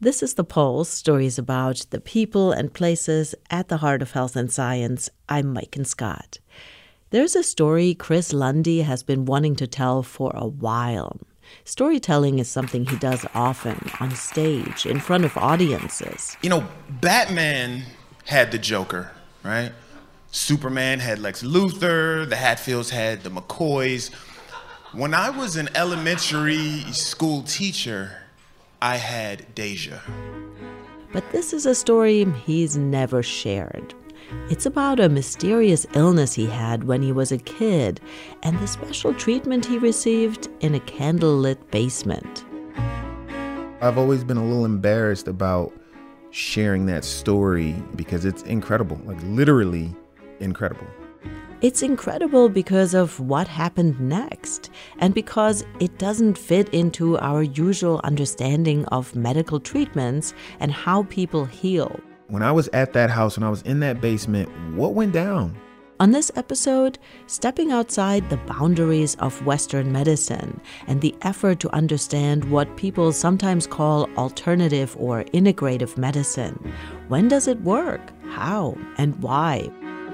This is The Pulse, stories about the people and places at the heart of health and science. I'm Maiken Scott. There's a story Chris Lundy has been wanting to tell for a while. Storytelling is something he does often on stage, in front of audiences. You know, Batman had the Joker, right? Superman had Lex Luthor, the Hatfields had the McCoys. When I was an elementary school teacher, I had Deja. But this is a story he's never shared. It's about a mysterious illness he had when he was a kid and the special treatment he received in a candlelit basement. I've always been a little embarrassed about sharing that story because it's incredible, like literally incredible. It's incredible because of what happened next and because it doesn't fit into our usual understanding of medical treatments and how people heal. When I was at that house, when I was in that basement, what went down? On this episode, stepping outside the boundaries of Western medicine and the effort to understand what people sometimes call alternative or integrative medicine. When does it work? How? And why?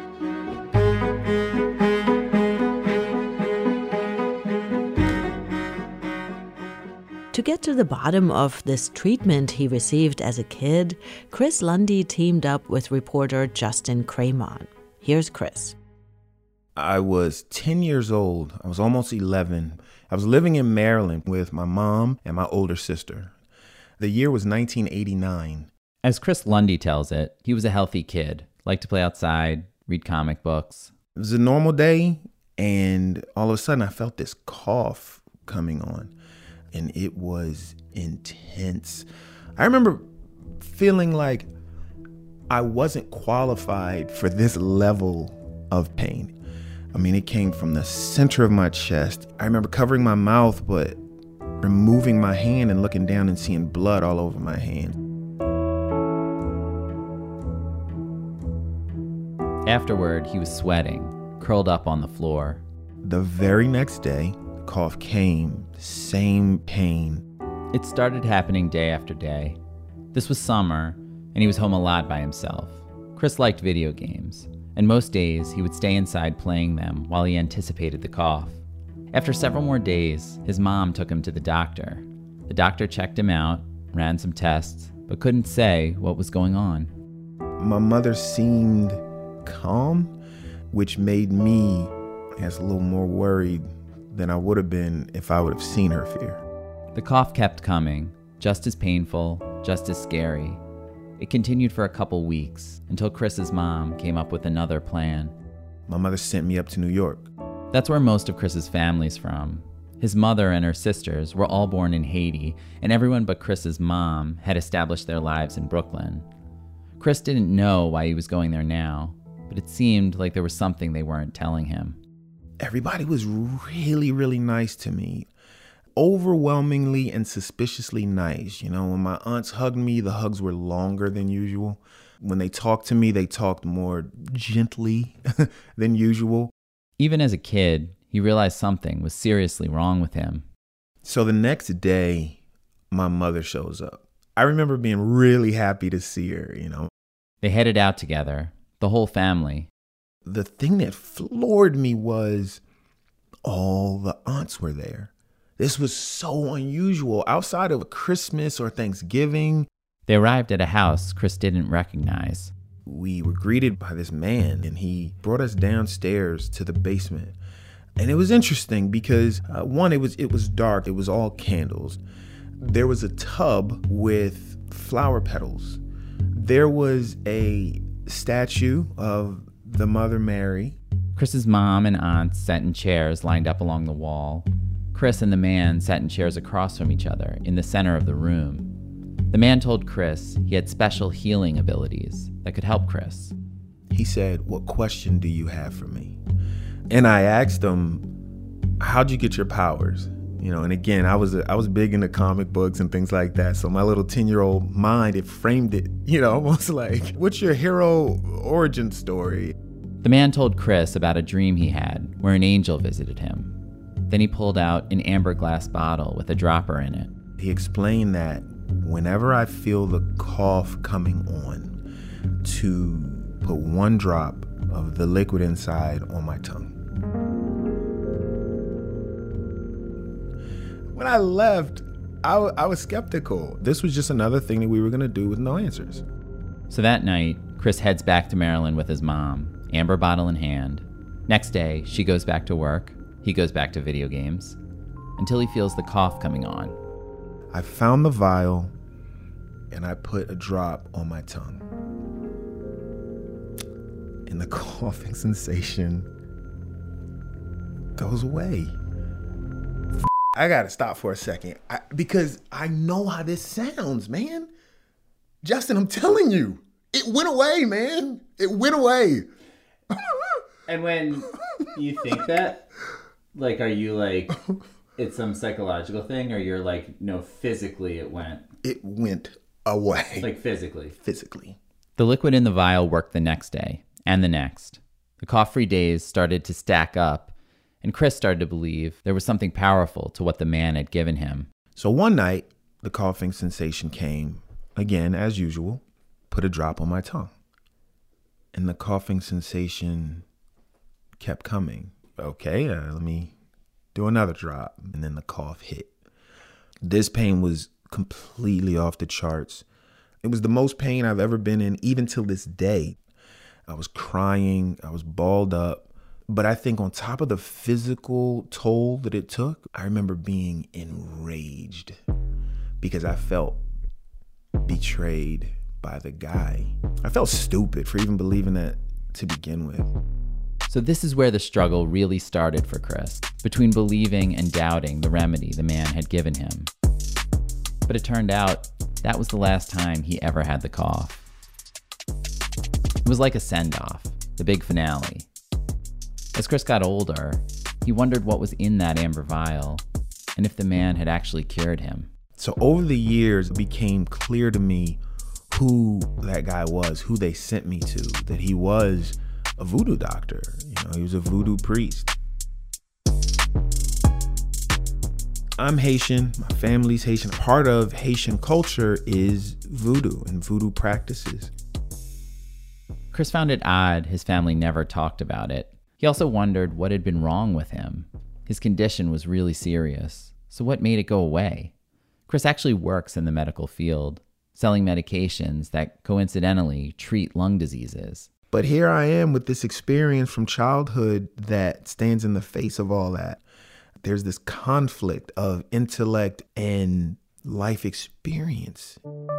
To get to the bottom of this treatment he received as a kid, Chris Lundy teamed up with reporter Justin Cremon. Here's Chris. I was 10 years old. I was almost 11. I was living in Maryland with my mom and my older sister. The year was 1989. As Chris Lundy tells it, he was a healthy kid, liked to play outside, read comic books. It was a normal day, and all of a sudden I felt this cough coming on. And it was intense. I remember feeling like I wasn't qualified for this level of pain. I mean, it came from the center of my chest. I remember covering my mouth, but removing my hand and looking down and seeing blood all over my hand. Afterward, he was sweating, curled up on the floor. The very next day, the cough came, same pain. It started happening day after day. This was summer, and he was home a lot by himself. Chris liked video games, and most days he would stay inside playing them while he anticipated the cough. After several more days, his mom took him to the doctor. The doctor checked him out, ran some tests, but couldn't say what was going on. My mother seemed calm, which made me, I guess, a little more worried than I would have been if I would have seen her fear. The cough kept coming, just as painful, just as scary. It continued for a couple weeks until Chris's mom came up with another plan. My mother sent me up to New York. That's where most of Chris's family's from. His mother and her sisters were all born in Haiti, and everyone but Chris's mom had established their lives in Brooklyn. Chris didn't know why he was going there now, but it seemed like there was something they weren't telling him. Everybody was really, really nice to me. Overwhelmingly and suspiciously nice. You know, when my aunts hugged me, the hugs were longer than usual. When they talked to me, they talked more gently than usual. Even as a kid, he realized something was seriously wrong with him. So the next day, my mother shows up. I remember being really happy to see her, you know. They headed out together, the whole family. The thing that floored me was all the aunts were there. This was so unusual. Outside of Christmas or Thanksgiving. They arrived at a house Chris didn't recognize. We were greeted by this man, and he brought us downstairs to the basement. And it was interesting because, one, it was dark. It was all candles. There was a tub with flower petals. There was a statue of the Mother Mary. Chris's mom and aunts sat in chairs lined up along the wall. Chris and the man sat in chairs across from each other in the center of the room. The man told Chris he had special healing abilities that could help Chris. He said, "What question do you have for me?" And I asked him, "How'd you get your powers?" You know, and again, I was big into comic books and things like that. So my little 10-year-old mind, it framed it, you know, almost like, what's your hero origin story? The man told Chris about a dream he had where an angel visited him. Then he pulled out an amber glass bottle with a dropper in it. He explained that whenever I feel the cough coming on, to put one drop of the liquid inside on my tongue. When I left, I was skeptical. This was just another thing that we were going to do with no answers. So that night, Chris heads back to Maryland with his mom, amber bottle in hand. Next day, she goes back to work. He goes back to video games until he feels the cough coming on. I found the vial and I put a drop on my tongue. And the coughing sensation goes away. I gotta stop for a second because I know how this sounds, man. Justin, I'm telling you, it went away, man. It went away. And when you think that, like, are you like, it's some psychological thing, or you're like, no, physically it went? It went away. Like physically? Physically. The liquid in the vial worked the next day and the next. The cough-free days started to stack up, and Chris started to believe there was something powerful to what the man had given him. So one night, the coughing sensation came, again, as usual, put a drop on my tongue. And the coughing sensation kept coming. Okay, let me do another drop. And then the cough hit. This pain was completely off the charts. It was the most pain I've ever been in, even till this day. I was crying, I was balled up. But I think on top of the physical toll that it took, I remember being enraged because I felt betrayed by the guy. I felt stupid for even believing that to begin with. So this is where the struggle really started for Chris, between believing and doubting the remedy the man had given him. But it turned out that was the last time he ever had the cough. It was like a send-off, the big finale. As Chris got older, he wondered what was in that amber vial and if the man had actually cured him. So over the years, it became clear to me who that guy was, who they sent me to, that he was a voodoo doctor. You know, he was a voodoo priest. I'm Haitian, my family's Haitian. Part of Haitian culture is voodoo and voodoo practices. Chris found it odd his family never talked about it. He also wondered what had been wrong with him. His condition was really serious, so what made it go away? Chris actually works in the medical field, selling medications that coincidentally treat lung diseases. But here I am with this experience from childhood that stands in the face of all that. There's this conflict of intellect and life experience.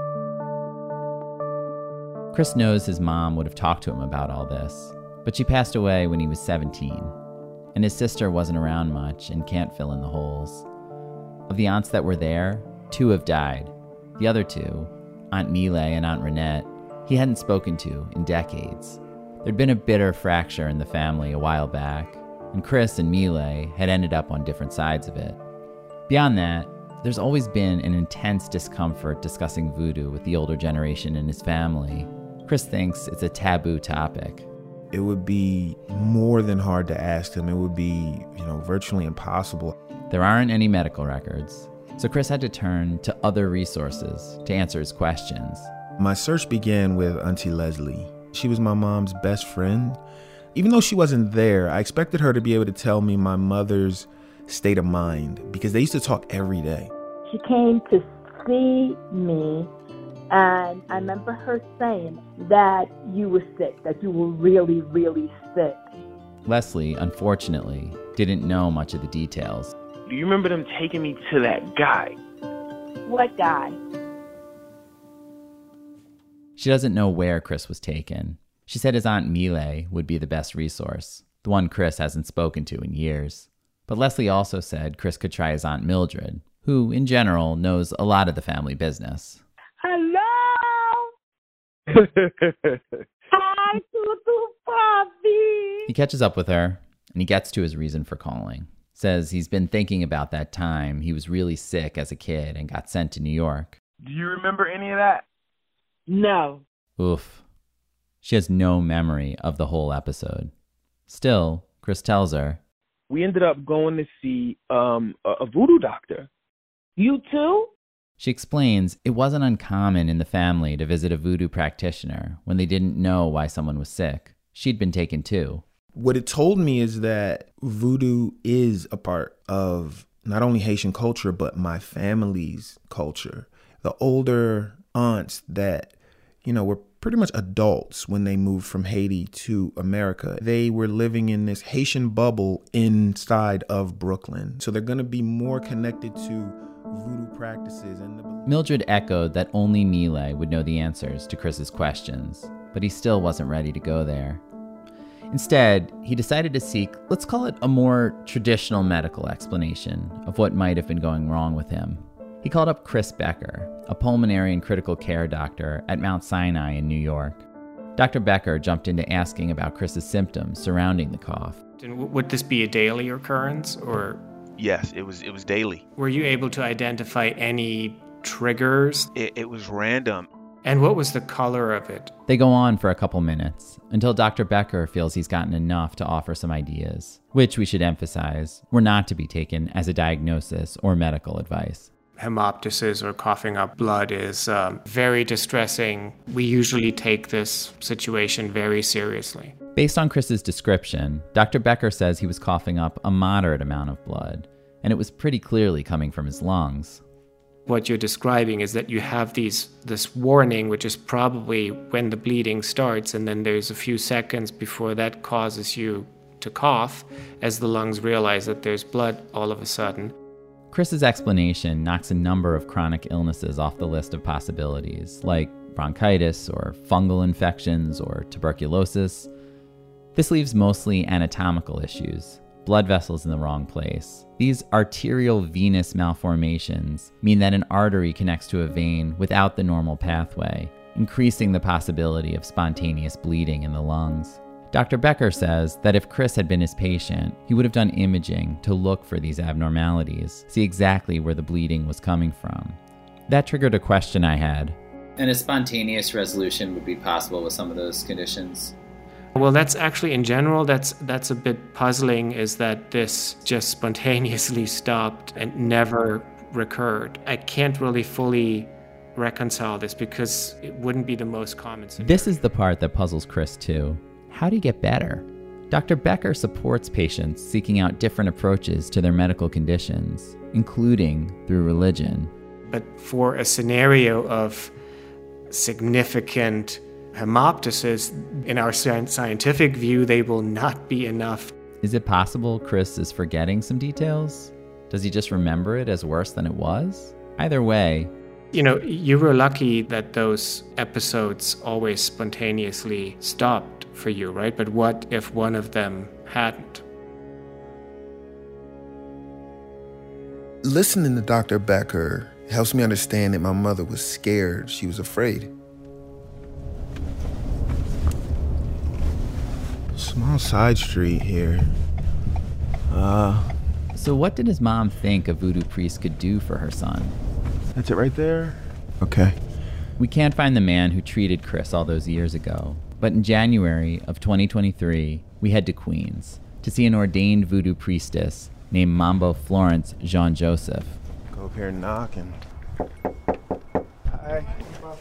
Chris knows his mom would have talked to him about all this, but she passed away when he was 17, and his sister wasn't around much and can't fill in the holes. Of the aunts that were there, 2 have died. The other 2, Aunt Mile and Aunt Renette, he hadn't spoken to in decades. There'd been a bitter fracture in the family a while back, and Chris and Mile had ended up on different sides of it. Beyond that, there's always been an intense discomfort discussing voodoo with the older generation in his family. Chris thinks it's a taboo topic. It would be more than hard to ask him. It would be, virtually impossible. There aren't any medical records, so Chris had to turn to other resources to answer his questions. My search began with Auntie Leslie. She was my mom's best friend. Even though she wasn't there, I expected her to be able to tell me my mother's state of mind because they used to talk every day. She came to see me, and I remember her saying that you were sick, that you were really, really sick. Leslie, unfortunately, didn't know much of the details. Do you remember them taking me to that guy? What guy? She doesn't know where Chris was taken. She said his Aunt Mile would be the best resource, the one Chris hasn't spoken to in years. But Leslie also said Chris could try his Aunt Mildred, who, in general, knows a lot of the family business. Hello? Hi, Tutu Papi. He catches up with her, and he gets to his reason for calling. Says he's been thinking about that time he was really sick as a kid and got sent to New York. Do you remember any of that? No. Oof. She has no memory of the whole episode. Still, Chris tells her, we ended up going to see a voodoo doctor. You too? She explains it wasn't uncommon in the family to visit a voodoo practitioner when they didn't know why someone was sick. She'd been taken too. What it told me is that voodoo is a part of not only Haitian culture, but my family's culture. The older aunts that, were pretty much adults when they moved from Haiti to America, they were living in this Haitian bubble inside of Brooklyn. So they're going to be more connected to voodoo practices. Mildred echoed that only Mile would know the answers to Chris's questions, but he still wasn't ready to go there. Instead, he decided to seek, let's call it a more traditional medical explanation of what might have been going wrong with him. He called up Chris Becker, a pulmonary and critical care doctor at Mount Sinai in New York. Dr. Becker jumped into asking about Chris's symptoms surrounding the cough. And would this be a daily occurrence, or? Yes, it was daily. Were you able to identify any triggers? It was random. And what was the color of it? They go on for a couple minutes until Dr. Becker feels he's gotten enough to offer some ideas, which we should emphasize were not to be taken as a diagnosis or medical advice. Hemoptysis or coughing up blood is very distressing. We usually take this situation very seriously. Based on Chris's description, Dr. Becker says he was coughing up a moderate amount of blood, and it was pretty clearly coming from his lungs. What you're describing is that you have this warning, which is probably when the bleeding starts, and then there's a few seconds before that causes you to cough, as the lungs realize that there's blood all of a sudden. Chris's explanation knocks a number of chronic illnesses off the list of possibilities, like bronchitis or fungal infections or tuberculosis. This leaves mostly anatomical issues. Blood vessels in the wrong place. These arterial venous malformations mean that an artery connects to a vein without the normal pathway, increasing the possibility of spontaneous bleeding in the lungs. Dr. Becker says that if Chris had been his patient, he would have done imaging to look for these abnormalities, see exactly where the bleeding was coming from. That triggered a question I had. And a spontaneous resolution would be possible with some of those conditions? Well, that's actually, in general, that's a bit puzzling, is that this just spontaneously stopped and never recurred. I can't really fully reconcile this because it wouldn't be the most common scenario. This is the part that puzzles Chris too. How do you get better? Dr. Becker supports patients seeking out different approaches to their medical conditions, including through religion. But for a scenario of significant hemoptysis, in our scientific view, they will not be enough. Is it possible Chris is forgetting some details? Does he just remember it as worse than it was? Either way, you were lucky that those episodes always spontaneously stopped for you, right? But what if one of them hadn't? Listening to Dr. Becker helps me understand that my mother was scared. She was afraid. Small side street here. So what did his mom think a voodoo priest could do for her son? That's it right there? Okay. We can't find the man who treated Chris all those years ago, but in January of 2023, we head to Queens to see an ordained voodoo priestess named Mambo Florence Jean Joseph. Go up here and knock and... Hi.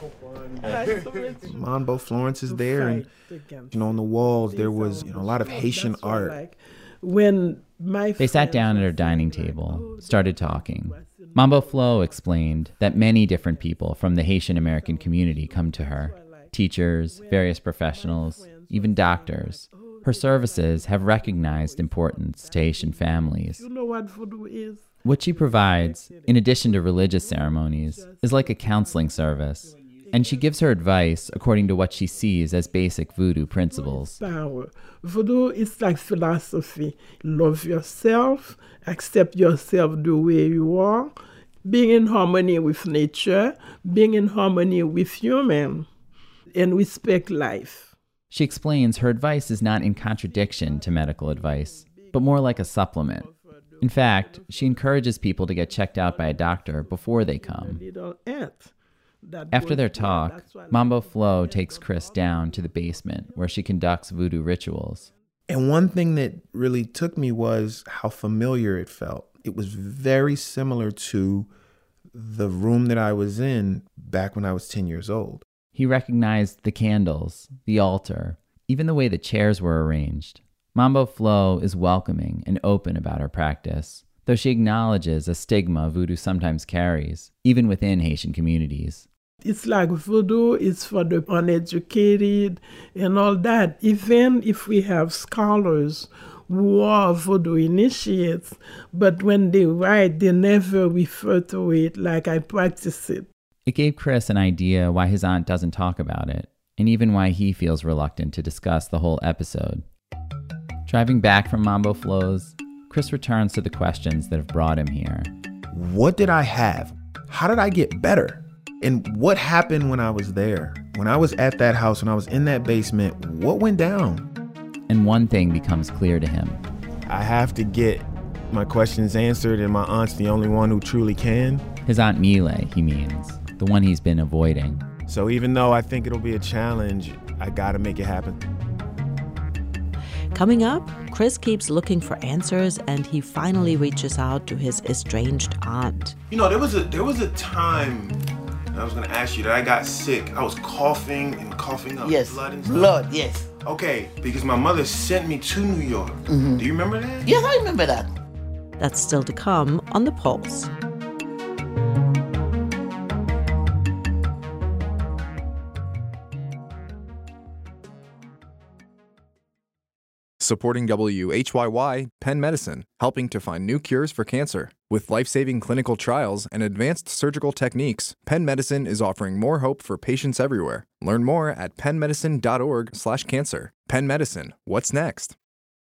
Mambo Florence is there, and on the walls there was a lot of Haitian art. They sat down at her dining table, started talking. Mambo Flo explained that many different people from the Haitian American community come to her. Teachers, various professionals, even doctors. Her services have recognized importance to Haitian families. What she provides, in addition to religious ceremonies, is like a counseling service. And she gives her advice according to what she sees as basic voodoo principles. Voodoo is like philosophy. Love yourself, accept yourself the way you are, being in harmony with nature, being in harmony with human, and respect life. She explains her advice is not in contradiction to medical advice, but more like a supplement. In fact, she encourages people to get checked out by a doctor before they come. After their talk, Mambo Flo takes Chris down to the basement where she conducts voodoo rituals. And one thing that really took me was how familiar it felt. It was very similar to the room that I was in back when I was 10 years old. He recognized the candles, the altar, even the way the chairs were arranged. Mambo Flo is welcoming and open about her practice, though she acknowledges a stigma voodoo sometimes carries, even within Haitian communities. It's like voodoo is for the uneducated and all that. Even if we have scholars who are voodoo initiates, but when they write, they never refer to it like I practice it. It gave Chris an idea why his aunt doesn't talk about it, and even why he feels reluctant to discuss the whole episode. Driving back from Mambo Flo's, Chris returns to the questions that have brought him here. What did I have? How did I get better? And what happened when I was there? When I was at that house, when I was in that basement, what went down? And one thing becomes clear to him. I have to get my questions answered, and my aunt's the only one who truly can. His Aunt Mile, he means, the one he's been avoiding. So even though I think it'll be a challenge, I gotta make it happen. Coming up, Chris keeps looking for answers, and he finally reaches out to his estranged aunt. You know, there was a time I was gonna ask you that I got sick. I was coughing and coughing up blood and stuff. Blood, yes. Okay, because my mother sent me to New York. Mm-hmm. Do you remember that? Yes, I remember that. That's still to come on The Pulse. Supporting WHYY, Penn Medicine, helping to find new cures for cancer. With life-saving clinical trials and advanced surgical techniques, Penn Medicine is offering more hope for patients everywhere. Learn more at pennmedicine.org/cancer. Penn Medicine, what's next?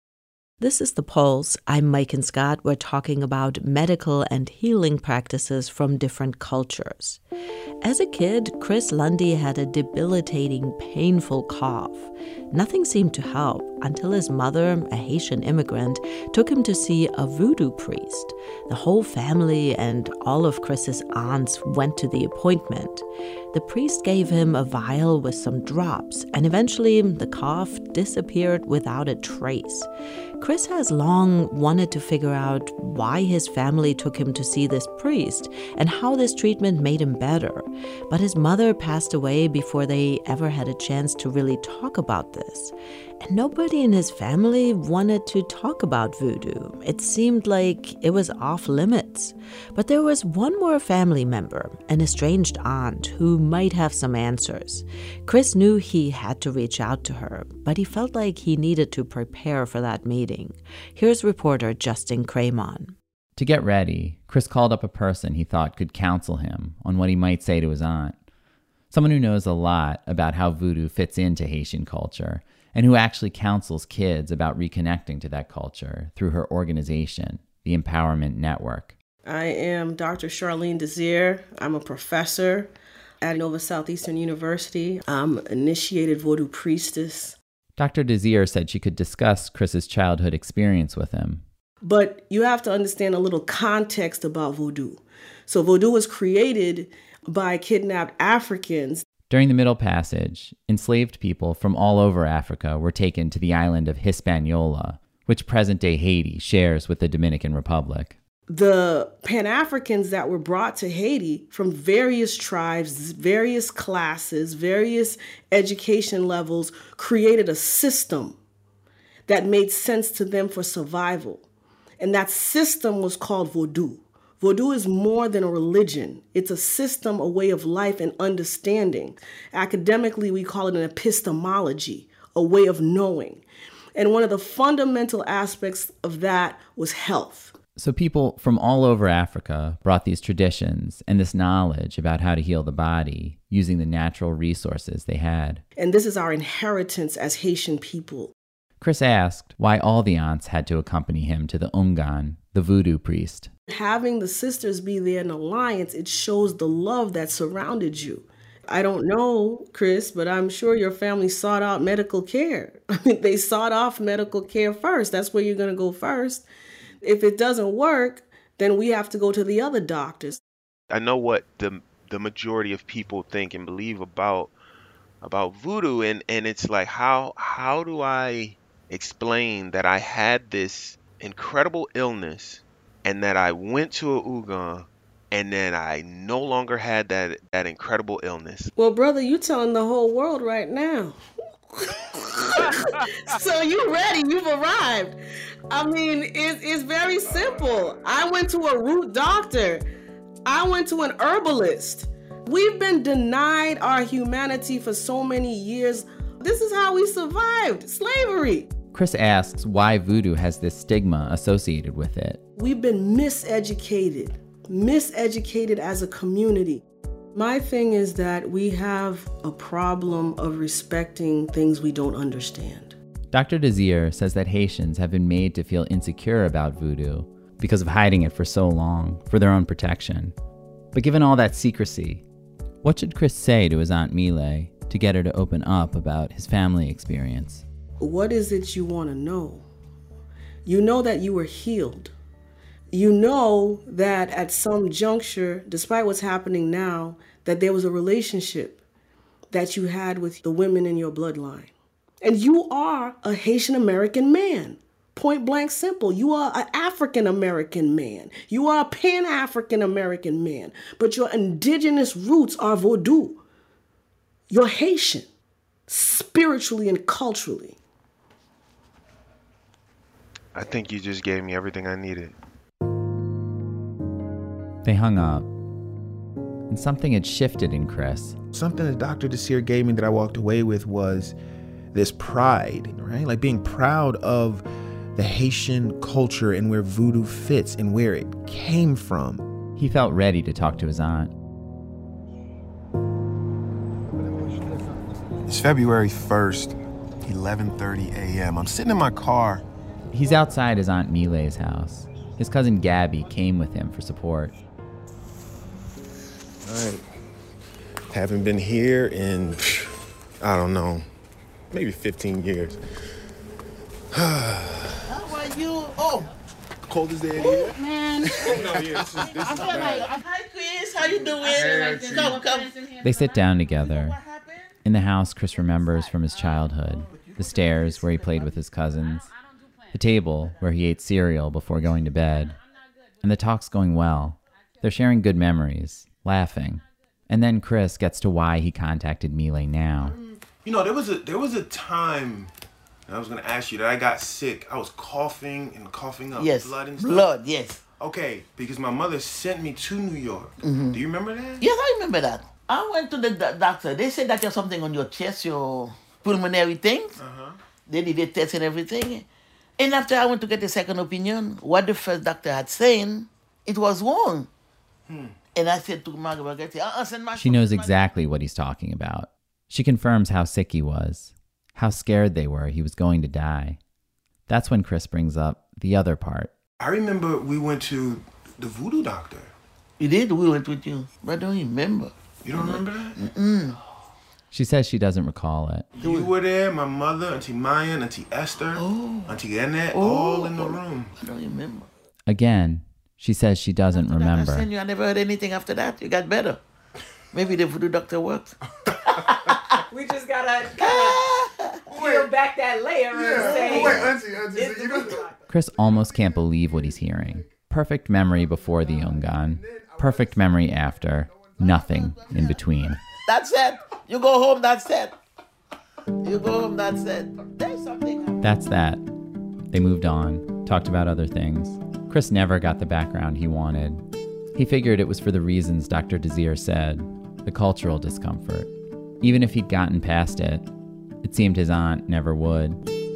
This is The Pulse. I'm Maiken Scott. We're talking about medical and healing practices from different cultures. As a kid, Chris Lundy had a debilitating, painful cough. Nothing seemed to help until his mother, a Haitian immigrant, took him to see a voodoo priest. The whole family and all of Chris's aunts went to the appointment. The priest gave him a vial with some drops, and eventually the cough disappeared without a trace. Chris has long wanted to figure out why his family took him to see this priest and how this treatment made him better. But his mother passed away before they ever had a chance to really talk about this. And nobody in his family wanted to talk about voodoo. It seemed like it was off limits. But there was one more family member, an estranged aunt, who might have some answers. Chris knew he had to reach out to her, but he felt like he needed to prepare for that meeting. Here's reporter Justin Cremon. To get ready, Chris called up a person he thought could counsel him on what he might say to his aunt. Someone who knows a lot about how voodoo fits into Haitian culture, and who actually counsels kids about reconnecting to that culture through her organization, the Empowerment Network. I am Dr. Charlene Desir. I'm a professor at Nova Southeastern University. I'm an initiated voodoo priestess. Dr. Desir said she could discuss Chris's childhood experience with him. But you have to understand a little context about voodoo. So voodoo was created by kidnapped Africans. During the Middle Passage, enslaved people from all over Africa were taken to the island of Hispaniola, which present-day Haiti shares with the Dominican Republic. The Pan-Africans that were brought to Haiti from various tribes, various classes, various education levels, created a system that made sense to them for survival. And that system was called voodoo. Voodoo is more than a religion. It's a system, a way of life and understanding. Academically, we call it an epistemology, a way of knowing. And one of the fundamental aspects of that was health. So people from all over Africa brought these traditions and this knowledge about how to heal the body using the natural resources they had. And this is our inheritance as Haitian people. Chris asked why all the aunts had to accompany him to the Ungan, the voodoo priest. Having the sisters be there in alliance, it shows the love that surrounded you. I don't know, Chris, but I'm sure your family sought out medical care. I mean, they sought off medical care first. That's where you're going to go first. If it doesn't work, then we have to go to the other doctors. I know what the majority of people think and believe about voodoo, and it's like, how do I explain that I had this incredible illness and that I went to a Ugan and then I no longer had that incredible illness. Well, brother, you telling the whole world right now. So you ready, you've arrived. I mean, it's very simple. I went to a root doctor. I went to an herbalist. We've been denied our humanity for so many years. This is how we survived slavery. Chris asks why voodoo has this stigma associated with it. We've been miseducated as a community. My thing is that we have a problem of respecting things we don't understand. Dr. Desir says that Haitians have been made to feel insecure about voodoo because of hiding it for so long, for their own protection. But given all that secrecy, what should Chris say to his Aunt Mile to get her to open up about his family experience? What is it you want to know? You know that you were healed. You know that at some juncture, despite what's happening now, that there was a relationship that you had with the women in your bloodline. And you are a Haitian American man. Point blank simple. You are an African American man. You are a Pan-African American man. But your indigenous roots are Vodou. You're Haitian, spiritually and culturally. I think you just gave me everything I needed. They hung up, and something had shifted in Chris. Something that Dr. Desir gave me that I walked away with was this pride, right? Like being proud of the Haitian culture and where voodoo fits and where it came from. He felt ready to talk to his aunt. It's February 1st, 11:30 a.m. I'm sitting in my car. He's outside his Aunt Mile's house. His cousin Gabby came with him for support. All right. Haven't been here in, I don't know, maybe 15 years. How are you? Oh, Cold as day here. man. No, yeah, this is bad. Hi, Chris. How you doing? Come. They sit down together. In the house Chris remembers from his childhood. The stairs where he played with his cousins. The table where he ate cereal before going to bed. And the talk's going well. They're sharing good memories, laughing. And then Chris gets to why he contacted Mile now. You know, there was a time, and I was going to ask you, that I got sick. I was coughing up blood and stuff. Blood, yes. Okay, because my mother sent me to New York. Mm-hmm. Do you remember that? Yes, I remember that. I went to the doctor. They said that you have something on your chest, your pulmonary things. Uh-huh. They did a test and everything. And after I went to get a second opinion, what the first doctor had saying, it was wrong. And I said to Margaret, she knows exactly what he's talking about. She confirms how sick he was, how scared they were he was going to die. That's when Chris brings up the other part. I remember we went to the voodoo doctor. You did? We went with you. But I don't remember. You don't remember that? Mm-mm. She says she doesn't recall it. You were there, my mother, Auntie Maya, Auntie Esther, Auntie Annette, all in the room. I don't remember. Again, she says she doesn't remember. I never heard anything after that. You got better. Maybe the voodoo doctor worked. We just gotta peel back that layer and say, Chris almost can't believe what he's hearing. Perfect memory before the Yongan. Perfect memory after. Nothing in between. That's it. You go home, that's it. You go home, that's it. There's something. That's that. They moved on, talked about other things. Chris never got the background he wanted. He figured it was for the reasons Dr. Desir said, the cultural discomfort. Even if he'd gotten past it, it seemed his aunt never would.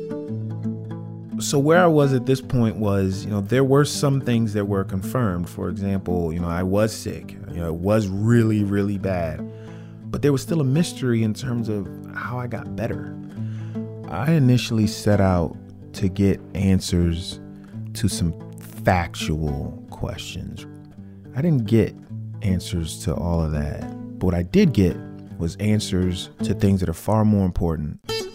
So where I was at this point was, there were some things that were confirmed. For example, I was sick. It was really, really bad. But there was still a mystery in terms of how I got better. I initially set out to get answers to some factual questions. I didn't get answers to all of that. But what I did get was answers to things that are far more important.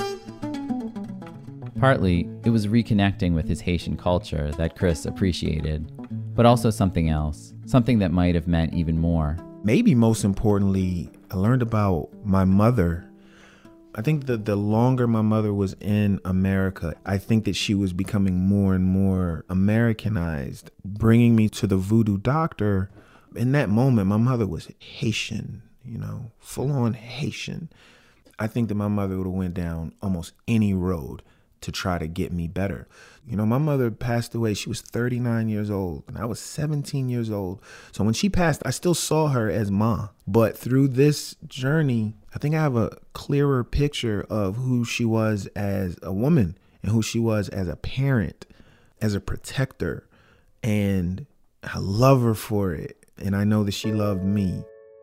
Partly, it was reconnecting with his Haitian culture that Chris appreciated, but also something else, something that might have meant even more. Maybe most importantly, I learned about my mother. I think that the longer my mother was in America, I think that she was becoming more and more Americanized. Bringing me to the voodoo doctor In that moment, my mother was Haitian, full on Haitian. I think that my mother would have went down almost any road to try to get me better. My mother passed away. She was 39 years old and I was 17 years old. So when she passed, I still saw her as Ma. But through this journey, I think I have a clearer picture of who she was as a woman and who she was as a parent, as a protector. And I love her for it. And I know that she loved me.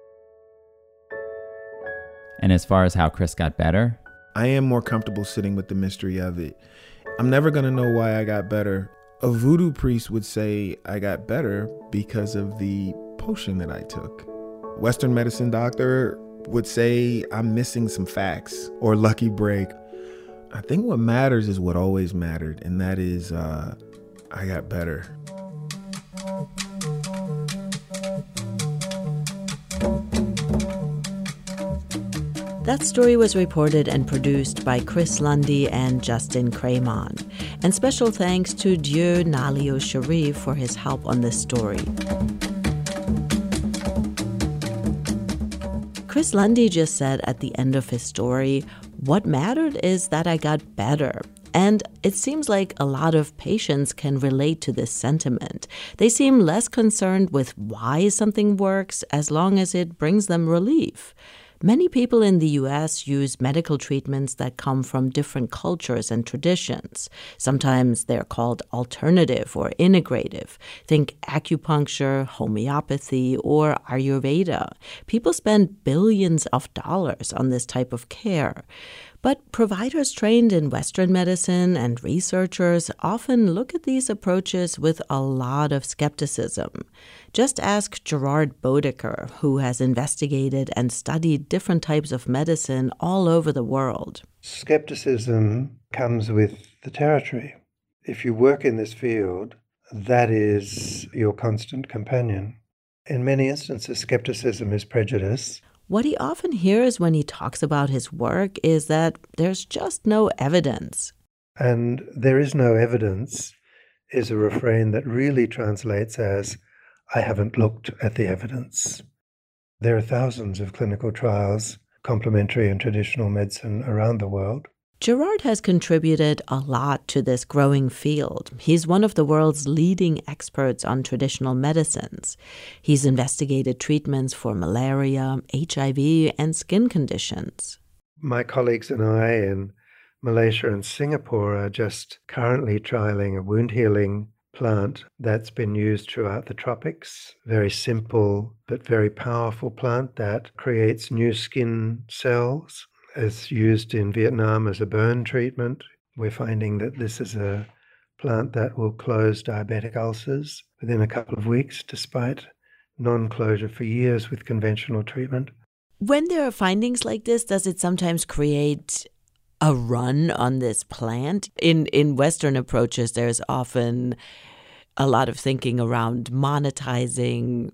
And as far as how Chris got better, I am more comfortable sitting with the mystery of it. I'm never going to know why I got better. A voodoo priest would say I got better because of the potion that I took. Western medicine doctor would say I'm missing some facts or lucky break. I think what matters is what always mattered, and that is I got better. That story was reported and produced by Chris Lundy and Justin Cremon. And special thanks to Dieu Nalio Sharif for his help on this story. Chris Lundy just said at the end of his story, what mattered is that I got better. And it seems like a lot of patients can relate to this sentiment. They seem less concerned with why something works as long as it brings them relief. Many people in the U.S. use medical treatments that come from different cultures and traditions. Sometimes they're called alternative or integrative. Think acupuncture, homeopathy, or Ayurveda. People spend billions of dollars on this type of care. But providers trained in Western medicine and researchers often look at these approaches with a lot of skepticism. Just ask Gerard Bodeker, who has investigated and studied different types of medicine all over the world. Skepticism comes with the territory. If you work in this field, that is your constant companion. In many instances, skepticism is prejudice. What he often hears when he talks about his work is that there's just no evidence. And there is no evidence is a refrain that really translates as, I haven't looked at the evidence. There are thousands of clinical trials, complementary and traditional medicine around the world. Gerard has contributed a lot to this growing field. He's one of the world's leading experts on traditional medicines. He's investigated treatments for malaria, HIV, and skin conditions. My colleagues and I in Malaysia and Singapore are just currently trialing a wound healing plant that's been used throughout the tropics. Very simple but very powerful plant that creates new skin cells. It's used in Vietnam as a burn treatment. We're finding that this is a plant that will close diabetic ulcers within a couple of weeks, despite non-closure for years with conventional treatment. When there are findings like this, does it sometimes create a run on this plant? In Western approaches, there's often a lot of thinking around monetizing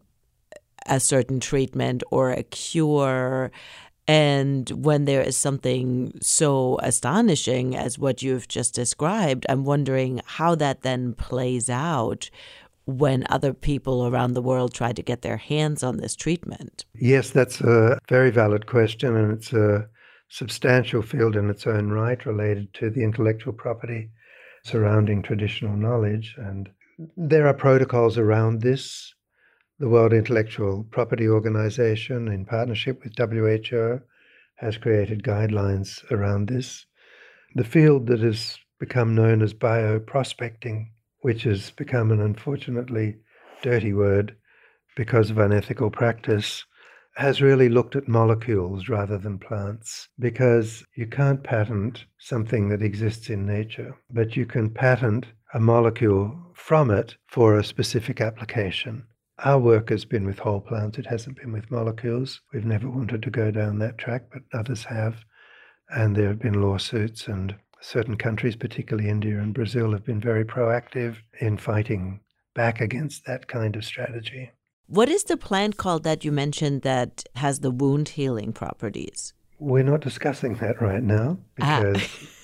a certain treatment or a cure. And when there is something so astonishing as what you've just described, I'm wondering how that then plays out when other people around the world try to get their hands on this treatment. Yes, that's a very valid question, and it's a substantial field in its own right related to the intellectual property surrounding traditional knowledge. And there are protocols around this. The World Intellectual Property Organization, in partnership with WHO, has created guidelines around this. The field that has become known as bioprospecting, which has become an unfortunately dirty word because of unethical practice, has really looked at molecules rather than plants, because you can't patent something that exists in nature, but you can patent a molecule from it for a specific application. Our work has been with whole plants. It hasn't been with molecules. We've never wanted to go down that track, but others have. And there have been lawsuits, and certain countries, particularly India and Brazil, have been very proactive in fighting back against that kind of strategy. What is the plant called that you mentioned that has the wound healing properties? We're not discussing that right now because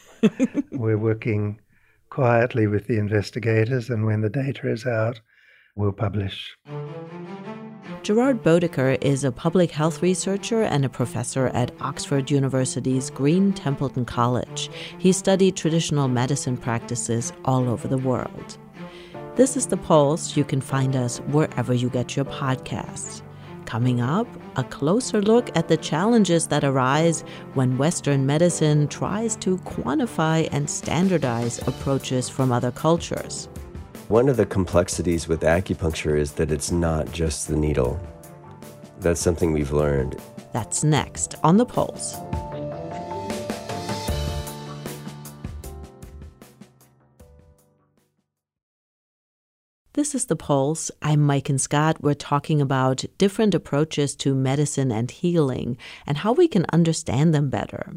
we're working quietly with the investigators, and when the data is out, we'll publish. Gerard Bodeker is a public health researcher and a professor at Oxford University's Green Templeton College. He studied traditional medicine practices all over the world. This is The Pulse. You can find us wherever you get your podcasts. Coming up, a closer look at the challenges that arise when Western medicine tries to quantify and standardize approaches from other cultures. One of the complexities with acupuncture is that it's not just the needle. That's something we've learned. That's next on The Pulse. This is The Pulse. I'm Maiken Scott. We're talking about different approaches to medicine and healing and how we can understand them better.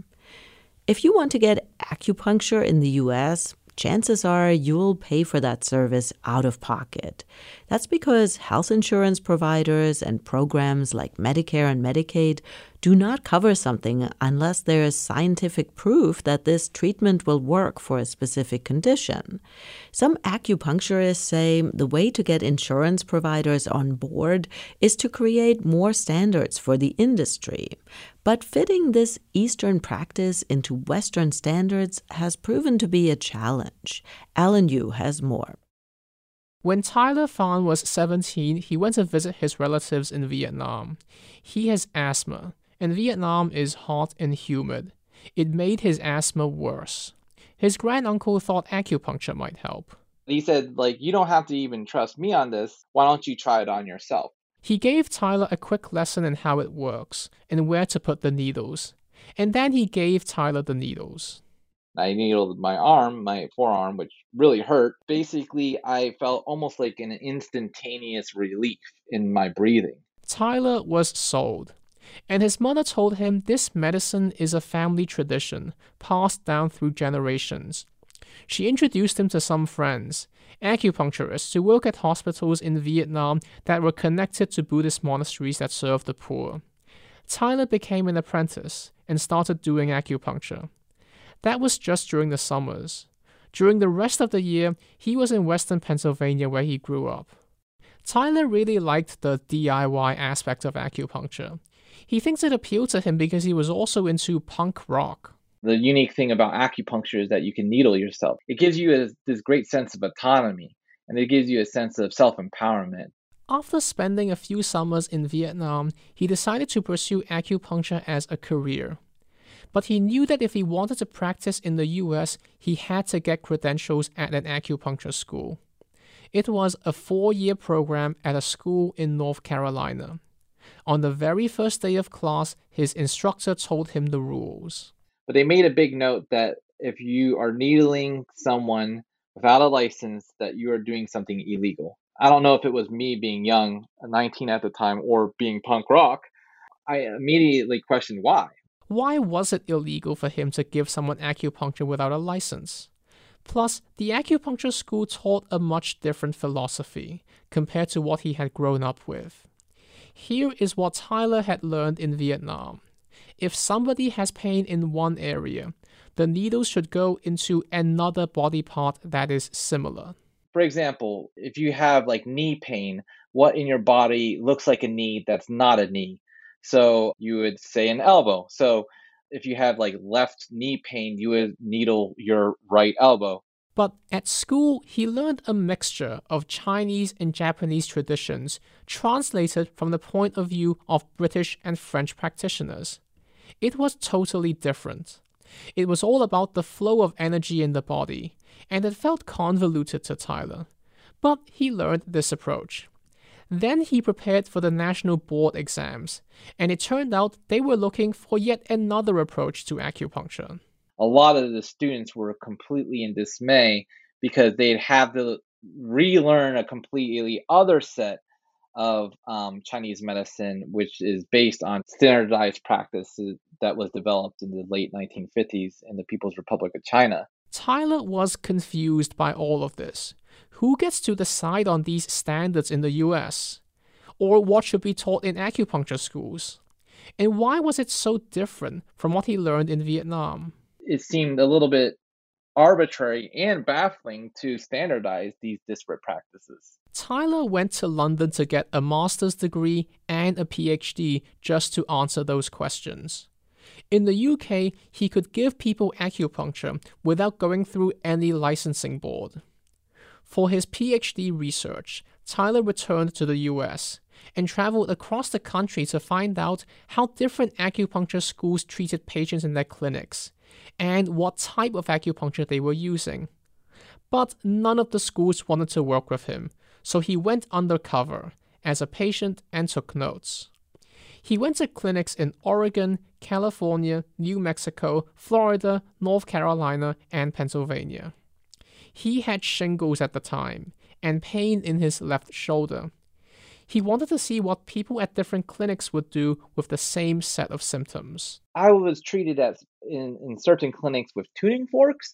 If you want to get acupuncture in the U.S., chances are you'll pay for that service out of pocket. That's because health insurance providers and programs like Medicare and Medicaid do not cover something unless there is scientific proof that this treatment will work for a specific condition. Some acupuncturists say the way to get insurance providers on board is to create more standards for the industry. But fitting this Eastern practice into Western standards has proven to be a challenge. Alan Yu has more. When Tyler Phan was 17, he went to visit his relatives in Vietnam. He has asthma, and Vietnam is hot and humid. It made his asthma worse. His granduncle thought acupuncture might help. He said, you don't have to even trust me on this. Why don't you try it on yourself? He gave Tyler a quick lesson in how it works and where to put the needles. And then he gave Tyler the needles. I needled my forearm, which really hurt. Basically, I felt almost like an instantaneous relief in my breathing. Tyler was sold. And his mother told him this medicine is a family tradition, passed down through generations. She introduced him to some friends, acupuncturists who work at hospitals in Vietnam that were connected to Buddhist monasteries that served the poor. Tyler became an apprentice and started doing acupuncture. That was just during the summers. During the rest of the year, he was in Western Pennsylvania where he grew up. Tyler really liked the DIY aspect of acupuncture. He thinks it appealed to him because he was also into punk rock. The unique thing about acupuncture is that you can needle yourself. It gives you this great sense of autonomy, and it gives you a sense of self-empowerment. After spending a few summers in Vietnam, he decided to pursue acupuncture as a career. But he knew that if he wanted to practice in the US, he had to get credentials at an acupuncture school. It was a 4-year program at a school in North Carolina. On the very first day of class, his instructor told him the rules. But they made a big note that if you are needling someone without a license, that you are doing something illegal. I don't know if it was me being young, 19 at the time, or being punk rock. I immediately questioned why. Why was it illegal for him to give someone acupuncture without a license? Plus, the acupuncture school taught a much different philosophy compared to what he had grown up with. Here is what Tyler had learned in Vietnam. If somebody has pain in one area, the needles should go into another body part that is similar. For example, if you have knee pain, what in your body looks like a knee that's not a knee? So you would say an elbow. So if you have left knee pain, you would needle your right elbow. But at school, he learned a mixture of Chinese and Japanese traditions translated from the point of view of British and French practitioners. It was totally different. It was all about the flow of energy in the body, and it felt convoluted to Tyler. But he learned this approach. Then he prepared for the national board exams, and it turned out they were looking for yet another approach to acupuncture. A lot of the students were completely in dismay because they'd have to relearn a completely other set of Chinese medicine, which is based on standardized practices that was developed in the late 1950s in the People's Republic of China. Tyler was confused by all of this. Who gets to decide on these standards in the US? Or what should be taught in acupuncture schools? And why was it so different from what he learned in Vietnam? It seemed a little bit arbitrary and baffling to standardize these disparate practices. Tyler went to London to get a master's degree and a PhD just to answer those questions. In the UK, he could give people acupuncture without going through any licensing board. For his PhD research, Tyler returned to the US and traveled across the country to find out how different acupuncture schools treated patients in their clinics and what type of acupuncture they were using. But none of the schools wanted to work with him, so he went undercover as a patient and took notes. He went to clinics in Oregon, California, New Mexico, Florida, North Carolina, and Pennsylvania. He had shingles at the time and pain in his left shoulder. He wanted to see what people at different clinics would do with the same set of symptoms. I was treated in certain clinics with tuning forks,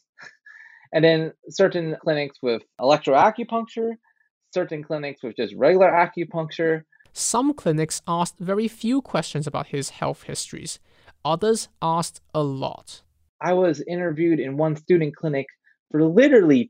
and then certain clinics with electroacupuncture, certain clinics with just regular acupuncture. Some clinics asked very few questions about his health histories. Others asked a lot. I was interviewed in one student clinic for literally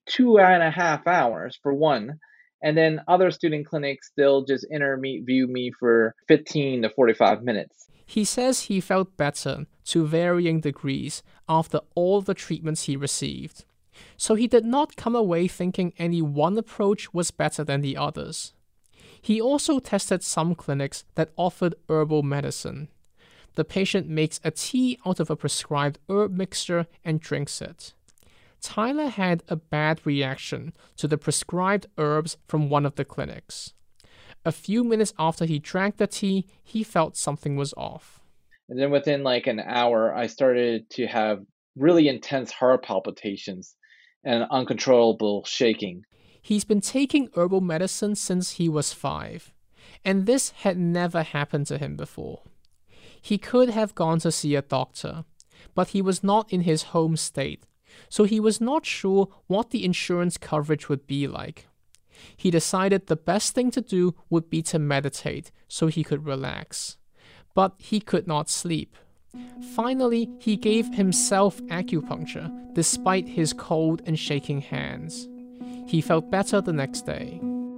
2.5 hours for one, and then other student clinics still just interview me for 15 to 45 minutes. He says he felt better to varying degrees after all the treatments he received. So he did not come away thinking any one approach was better than the others. He also tested some clinics that offered herbal medicine. The patient makes a tea out of a prescribed herb mixture and drinks it. Tyler had a bad reaction to the prescribed herbs from one of the clinics. A few minutes after he drank the tea, he felt something was off. And then within like an hour, I started to have really intense heart palpitations and uncontrollable shaking. He's been taking herbal medicine since he was 5, and this had never happened to him before. He could have gone to see a doctor, but he was not in his home state, so he was not sure what the insurance coverage would be like. He decided the best thing to do would be to meditate so he could relax, but he could not sleep. Finally, he gave himself acupuncture despite his cold and shaking hands. He felt better the next day.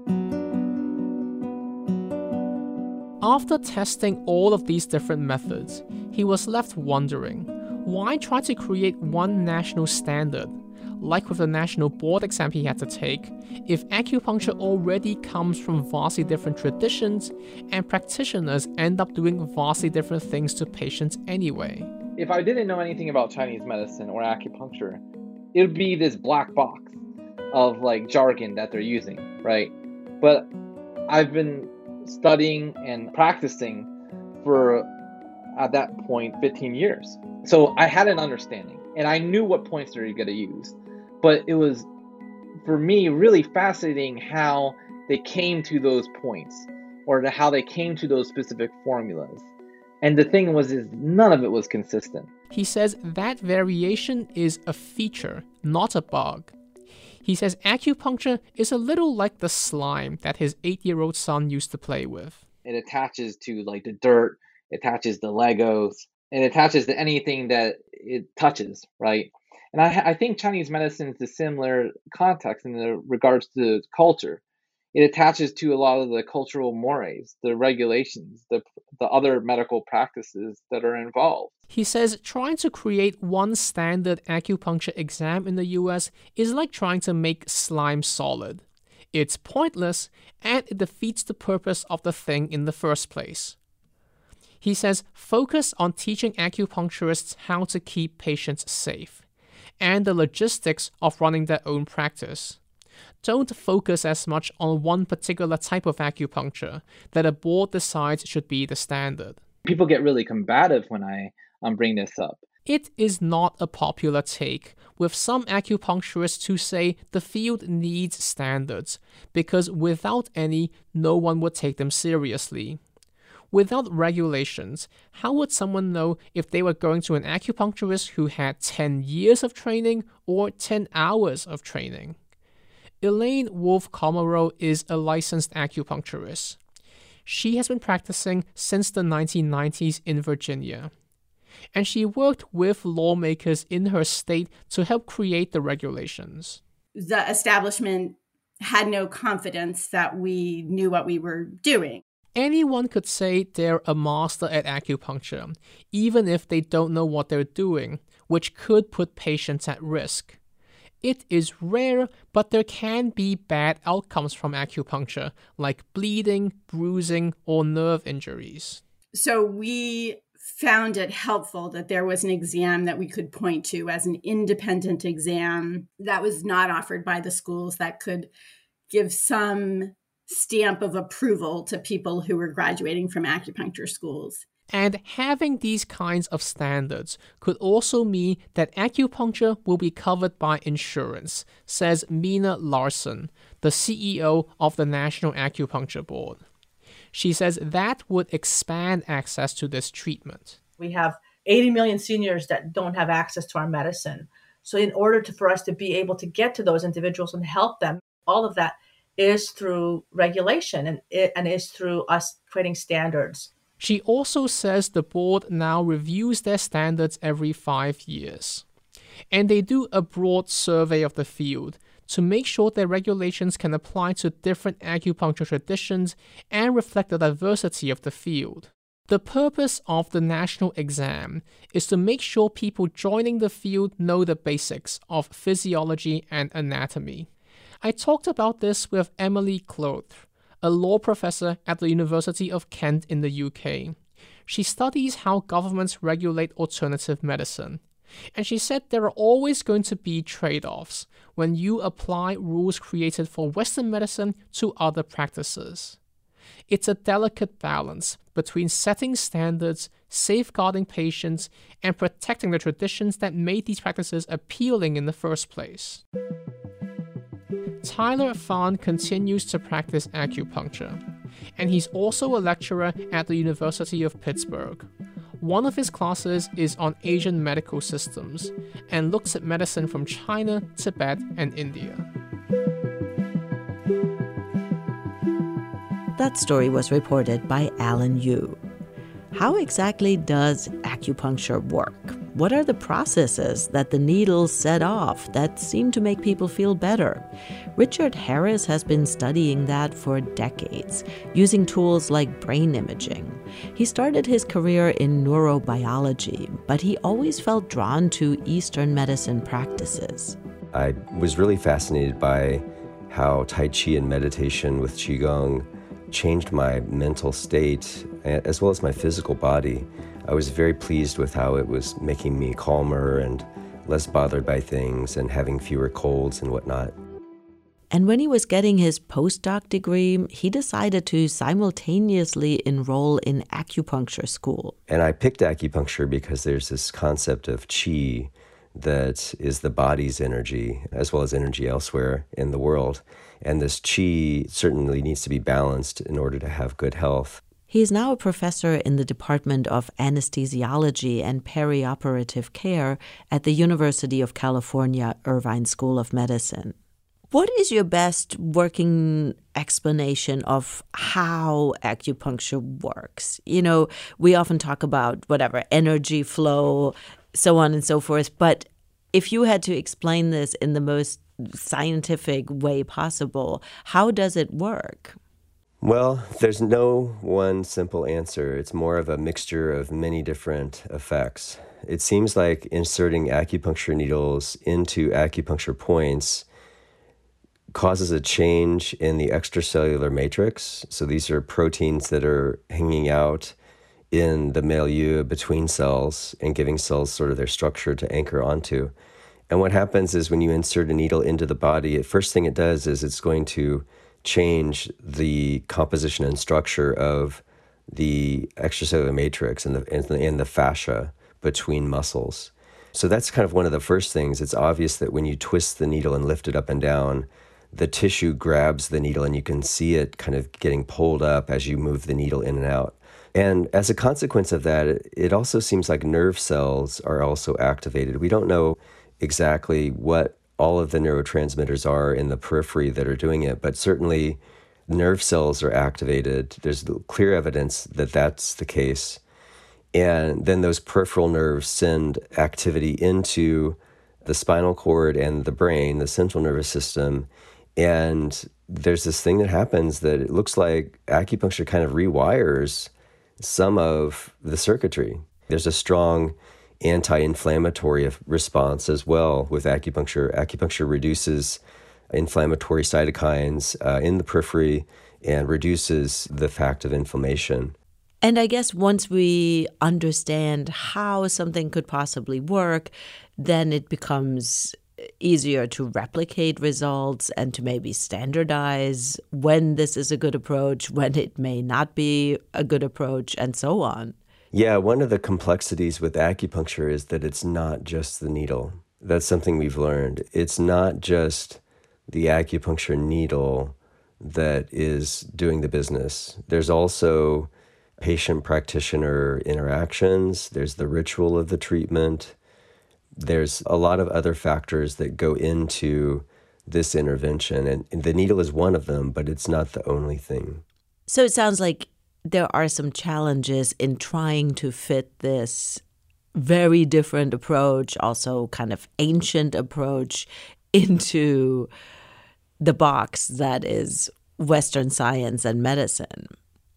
After testing all of these different methods, he was left wondering, why try to create one national standard, like with the national board exam he had to take, if acupuncture already comes from vastly different traditions and practitioners end up doing vastly different things to patients anyway? If I didn't know anything about Chinese medicine or acupuncture, it would be this black box of like jargon that they're using, right? But I've been studying and practicing for, at that point, 15 years. So I had an understanding and I knew what points they were going to use. But it was, for me, really fascinating how they came to those points or how they came to those specific formulas. And the thing was, is none of it was consistent. He says that variation is a feature, not a bug. He says acupuncture is a little like the slime that his 8-year-old son used to play with. It attaches to like the dirt, it attaches to Legos, it attaches to anything that it touches, right? And I think Chinese medicine is a similar context in the regards to culture. It attaches to a lot of the cultural mores, the regulations, the other medical practices that are involved. He says trying to create one standard acupuncture exam in the US is like trying to make slime solid. It's pointless and it defeats the purpose of the thing in the first place. He says focus on teaching acupuncturists how to keep patients safe and the logistics of running their own practice. Don't focus as much on one particular type of acupuncture that a board decides should be the standard. People get really combative when I bring this up. It is not a popular take, with some acupuncturists who say the field needs standards, because without any, no one would take them seriously. Without regulations, how would someone know if they were going to an acupuncturist who had 10 years of training or 10 hours of training? Elaine Wolf-Komarow is a licensed acupuncturist. She has been practicing since the 1990s in Virginia. and she worked with lawmakers in her state to help create the regulations. The establishment had no confidence that we knew what we were doing. Anyone could say they're a master at acupuncture, even if they don't know what they're doing, which could put patients at risk. It is rare, but there can be bad outcomes from acupuncture, like bleeding, bruising, or nerve injuries. So we found it helpful that there was an exam that we could point to as an independent exam that was not offered by the schools that could give some stamp of approval to people who were graduating from acupuncture schools. And having these kinds of standards could also mean that acupuncture will be covered by insurance, says Mina Larson, the CEO of the National Acupuncture Board. She says that would expand access to this treatment. We have 80 million seniors that don't have access to our medicine. So in order for us to be able to get to those individuals and help them, all of that is through regulation and is through us creating standards. She also says the board now reviews their standards every 5 years. And they do a broad survey of the field to make sure their regulations can apply to different acupuncture traditions and reflect the diversity of the field. The purpose of the national exam is to make sure people joining the field know the basics of physiology and anatomy. I talked about this with Emily Cloth, a law professor at the University of Kent in the UK. She studies how governments regulate alternative medicine. And she said there are always going to be trade-offs when you apply rules created for Western medicine to other practices. It's a delicate balance between setting standards, safeguarding patients, and protecting the traditions that made these practices appealing in the first place. Tyler Phan continues to practice acupuncture, and he's also a lecturer at the University of Pittsburgh. One of his classes is on Asian medical systems and looks at medicine from China, Tibet, and India. That story was reported by Alan Yu. How exactly does acupuncture work? What are the processes that the needles set off that seem to make people feel better? Richard Harris has been studying that for decades, using tools like brain imaging. He started his career in neurobiology, but he always felt drawn to Eastern medicine practices. I was really fascinated by how Tai Chi and meditation with Qigong changed my mental state as well as my physical body. I was very pleased with how it was making me calmer and less bothered by things and having fewer colds and whatnot. And when he was getting his postdoc degree, he decided to simultaneously enroll in acupuncture school. And I picked acupuncture because there's this concept of qi that is the body's energy, as well as energy elsewhere in the world. And this qi certainly needs to be balanced in order to have good health. He is now a professor in the Department of Anesthesiology and Perioperative Care at the University of California, Irvine School of Medicine. What is your best working explanation of how acupuncture works? You know, we often talk about energy flow, so on and so forth. But if you had to explain this in the most scientific way possible, how does it work? Well, there's no one simple answer. It's more of a mixture of many different effects. It seems like inserting acupuncture needles into acupuncture points causes a change in the extracellular matrix. So these are proteins that are hanging out in the milieu between cells and giving cells sort of their structure to anchor onto. And what happens is when you insert a needle into the body, the first thing it does is it's going to change the composition and structure of the extracellular matrix and the fascia between muscles. So that's kind of one of the first things. It's obvious that when you twist the needle and lift it up and down, the tissue grabs the needle and you can see it kind of getting pulled up as you move the needle in and out. And as a consequence of that, it also seems like nerve cells are also activated. We don't know exactly what all of the neurotransmitters are in the periphery that are doing it, but certainly nerve cells are activated. There's clear evidence that that's the case. And then those peripheral nerves send activity into the spinal cord and the brain, the central nervous system. And there's this thing that happens that it looks like acupuncture kind of rewires some of the circuitry. There's a strong anti-inflammatory response as well with acupuncture. Acupuncture reduces inflammatory cytokines in the periphery and reduces the fact of inflammation. And I guess once we understand how something could possibly work, then it becomes easier to replicate results and to maybe standardize when this is a good approach, when it may not be a good approach, and so on. Yeah, one of the complexities with acupuncture is that it's not just the needle. That's something we've learned. It's not just the acupuncture needle that is doing the business. There's also patient-practitioner interactions. There's the ritual of the treatment. There's a lot of other factors that go into this intervention, and the needle is one of them, but it's not the only thing. So it sounds like there are some challenges in trying to fit this very different approach, also kind of ancient approach, into the box that is Western science and medicine.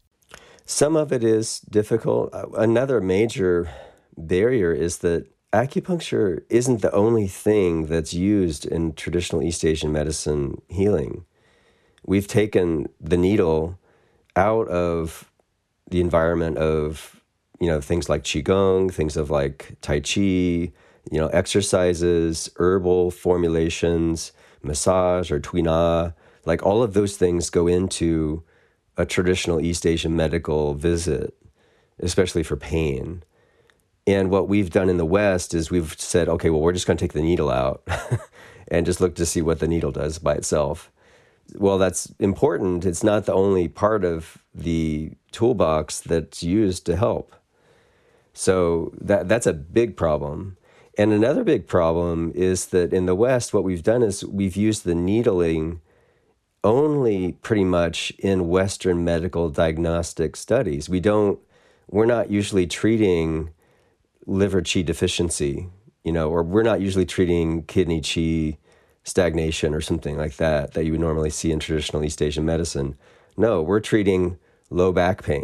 Some of it is difficult. Another major barrier is that acupuncture isn't the only thing that's used in traditional East Asian medicine healing. We've taken the needle out of the environment of, things like Qigong, things of like Tai Chi, exercises, herbal formulations, massage or Tui Na. Like all of those things go into a traditional East Asian medical visit, especially for pain. And what we've done in the West is we've said, okay, well, we're just going to take the needle out and just look to see what the needle does by itself. Well, that's important. It's not the only part of the toolbox that's used to help. So that's a big problem. And another big problem is that in the West, what we've done is we've used the needling only pretty much in Western medical diagnostic studies. We're not usually treating liver qi deficiency, or we're not usually treating kidney qi stagnation or something like that you would normally see in traditional East Asian medicine. No, we're treating low back pain,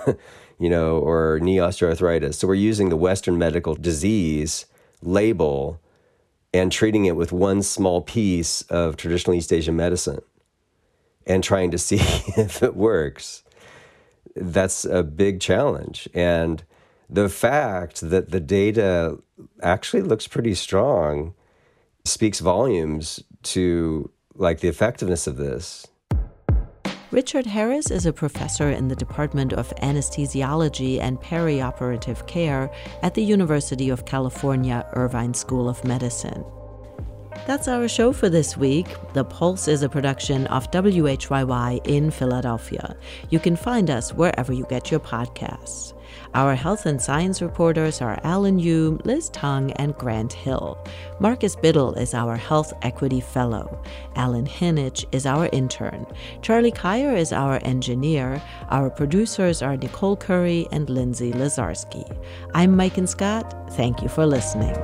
or knee osteoarthritis. So we're using the Western medical disease label and treating it with one small piece of traditional East Asian medicine and trying to see if it works. That's a big challenge. And the fact that the data actually looks pretty strong speaks volumes to the effectiveness of this. Richard Harris is a professor in the Department of Anesthesiology and Perioperative Care at the University of California, Irvine School of Medicine. That's our show for this week. The Pulse is a production of WHYY in Philadelphia. You can find us wherever you get your podcasts. Our health and science reporters are Alan Yu, Liz Tung, and Grant Hill. Marcus Biddle is our Health Equity Fellow. Alan Hinich is our intern. Charlie Kyer is our engineer. Our producers are Nicole Curry and Lindsay Lazarski. I'm Maiken Scott. Thank you for listening.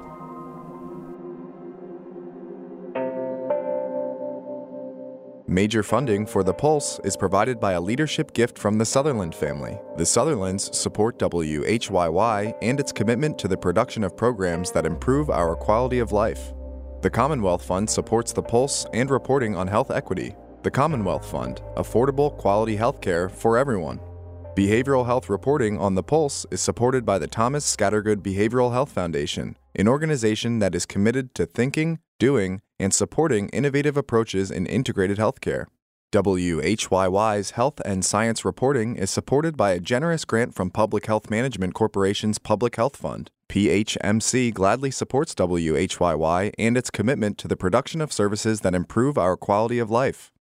Major funding for The Pulse is provided by a leadership gift from the Sutherland family. The Sutherlands support WHYY and its commitment to the production of programs that improve our quality of life. The Commonwealth Fund supports The Pulse and reporting on health equity. The Commonwealth Fund, affordable quality health care for everyone. Behavioral health reporting on The Pulse is supported by the Thomas Scattergood Behavioral Health Foundation, an organization that is committed to thinking, doing, and supporting innovative approaches in integrated healthcare. WHYY's health and science reporting is supported by a generous grant from Public Health Management Corporation's Public Health Fund. PHMC gladly supports WHYY and its commitment to the production of services that improve our quality of life.